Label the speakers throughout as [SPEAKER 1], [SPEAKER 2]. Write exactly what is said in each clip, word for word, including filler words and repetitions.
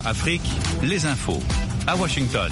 [SPEAKER 1] Afrique, les infos, à Washington.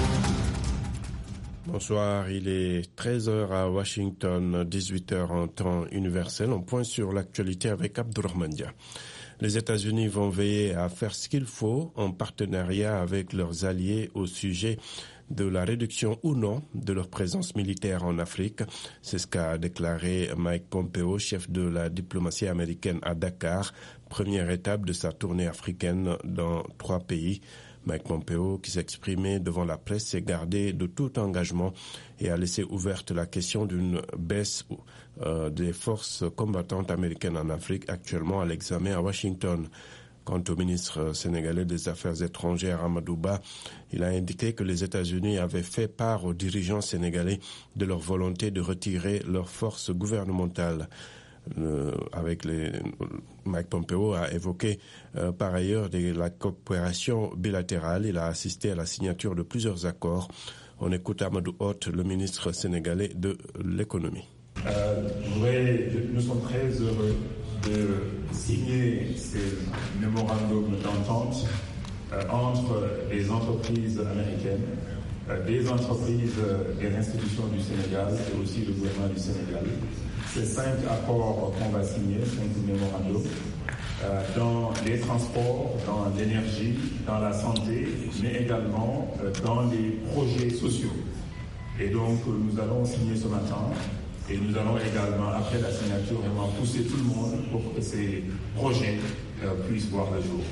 [SPEAKER 2] Bonsoir, il est treize heures à Washington, dix-huit heures en temps universel. On pointe sur l'actualité avec Abdourahmane Dia. Les États-Unis vont veiller à faire ce qu'il faut en partenariat avec leurs alliés au sujet de la réduction ou non de leur présence militaire en Afrique. C'est ce qu'a déclaré Mike Pompeo, chef de la diplomatie américaine à Dakar, première étape de sa tournée africaine dans trois pays. Mike Pompeo, qui s'exprimait devant la presse, s'est gardé de tout engagement et a laissé ouverte la question d'une baisse euh, des forces combattantes américaines en Afrique, actuellement à l'examen à Washington. Quant au ministre sénégalais des Affaires étrangères, Amadou Ba, il a indiqué que les États-Unis avaient fait part aux dirigeants sénégalais de leur volonté de retirer leurs forces gouvernementales. Euh, avec les, Mike Pompeo a évoqué euh, par ailleurs de la coopération bilatérale. Il a assisté à la signature de plusieurs accords. On écoute Amadou Hott, le ministre sénégalais de l'économie.
[SPEAKER 3] Euh, ouais, nous sommes très heureux de signer ces mémorandums d'entente euh, entre les entreprises américaines, euh, des entreprises euh, des institutions du Sénégal et aussi le gouvernement du Sénégal. Ces cinq accords qu'on va signer, cinq mémorandums, euh, dans les transports, dans l'énergie, dans la santé, mais également euh, dans les projets sociaux. Et donc, nous allons signer ce matin. Et nous allons également, après la signature, vraiment pousser tout le monde pour que ces projets euh, puissent voir le jour.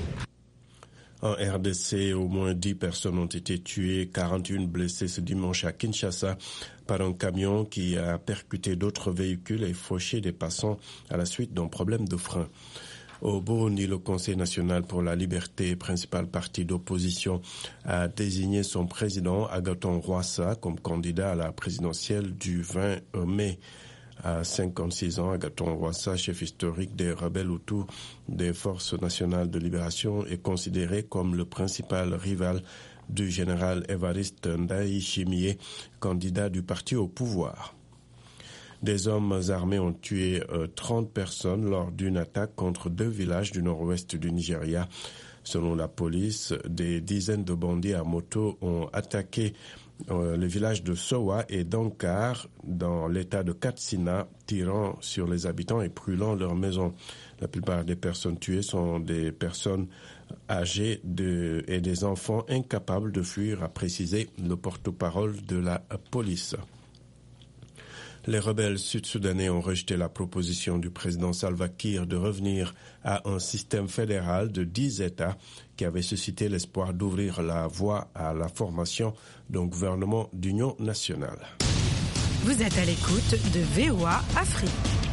[SPEAKER 2] En R D C, au moins dix personnes ont été tuées, quarante et un blessées ce dimanche à Kinshasa par un camion qui a percuté d'autres véhicules et fauché des passants à la suite d'un problème de frein. Au Burundi, le Conseil national pour la liberté, principal parti d'opposition, a désigné son président, Agathon Rwasa, comme candidat à la présidentielle du vingt mai. À cinquante-six ans, Agathon Rwasa, chef historique des rebelles Hutus des Forces nationales de libération, est considéré comme le principal rival du général Évariste Ndayishimiye, candidat du parti au pouvoir. Des hommes armés ont tué euh, trente personnes lors d'une attaque contre deux villages du nord-ouest du Nigeria. Selon la police, des dizaines de bandits à moto ont attaqué euh, les villages de Sowa et d'Ankar dans l'état de Katsina, tirant sur les habitants et brûlant leurs maisons. La plupart des personnes tuées sont des personnes âgées de, et des enfants incapables de fuir, a précisé le porte-parole de la police. Les rebelles sud-soudanais ont rejeté la proposition du président Salva Kiir de revenir à un système fédéral de dix États qui avait suscité l'espoir d'ouvrir la voie à la formation d'un gouvernement d'union nationale.
[SPEAKER 4] Vous êtes à l'écoute de V O A Afrique.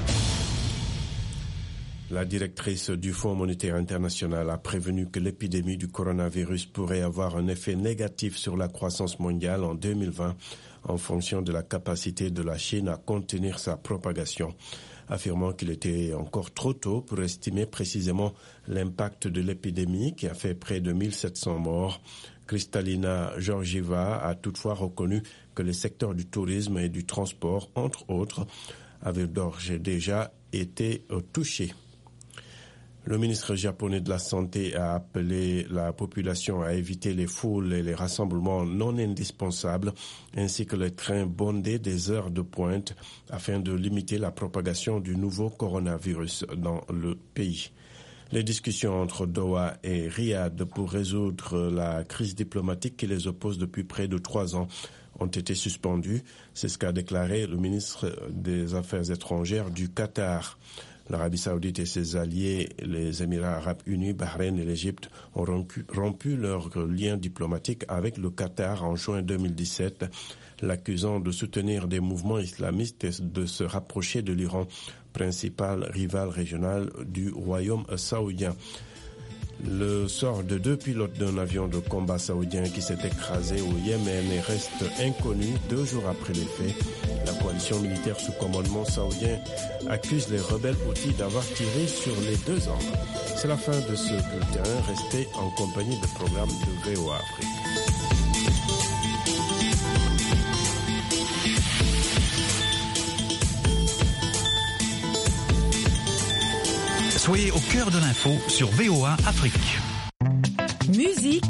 [SPEAKER 2] La directrice du Fonds monétaire international a prévenu que l'épidémie du coronavirus pourrait avoir un effet négatif sur la croissance mondiale en deux mille vingt en fonction de la capacité de la Chine à contenir sa propagation, affirmant qu'il était encore trop tôt pour estimer précisément l'impact de l'épidémie qui a fait près de mille sept cents morts. Kristalina Georgieva a toutefois reconnu que les secteurs du tourisme et du transport, entre autres, avaient d'ores et déjà été touchés. Le ministre japonais de la Santé a appelé la population à éviter les foules et les rassemblements non indispensables, ainsi que les trains bondés des heures de pointe, afin de limiter la propagation du nouveau coronavirus dans le pays. Les discussions entre Doha et Riyad pour résoudre la crise diplomatique qui les oppose depuis près de trois ans ont été suspendues. C'est ce qu'a déclaré le ministre des Affaires étrangères du Qatar. L'Arabie saoudite et ses alliés, les Émirats arabes unis, Bahreïn et l'Égypte, ont rompu, rompu leurs liens diplomatiques avec le Qatar en juin deux mille dix-sept, l'accusant de soutenir des mouvements islamistes et de se rapprocher de l'Iran, principal rival régional du royaume saoudien. Le sort de deux pilotes d'un avion de combat saoudien qui s'est écrasé au Yémen reste inconnu deux jours après les faits. La coalition militaire sous commandement saoudien accuse les rebelles houthis d'avoir tiré sur les deux hommes. C'est la fin de ce bulletin. Restez en compagnie des programmes de V O A Afrique.
[SPEAKER 1] Soyez au cœur de l'info sur V O A Afrique.